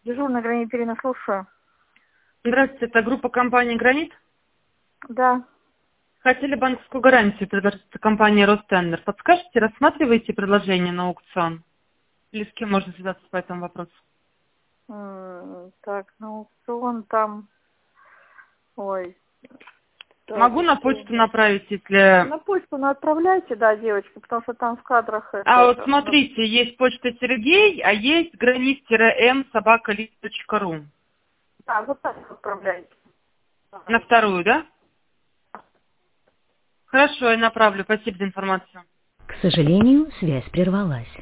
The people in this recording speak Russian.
Дежурная Гранит Ирина, слушаю. Здравствуйте, это группа компании «Гранит». Да. Хотели банковскую гарантию предложить компании «Ростендер». Подскажите, рассматриваете предложение на аукцион? Или с кем можно связаться по этому вопросу? Так, ну, аукцион там... Ой. Так, Могу на что... почту направить, если... На почту отправляйте, да, девочки, потому что там в кадрах А вот это... смотрите, есть почта Сергей, а есть granit-m@list.ru. Да, вот так отправляйте. На вторую, да? Хорошо, я направлю. Спасибо за информацию. К сожалению, связь прервалась.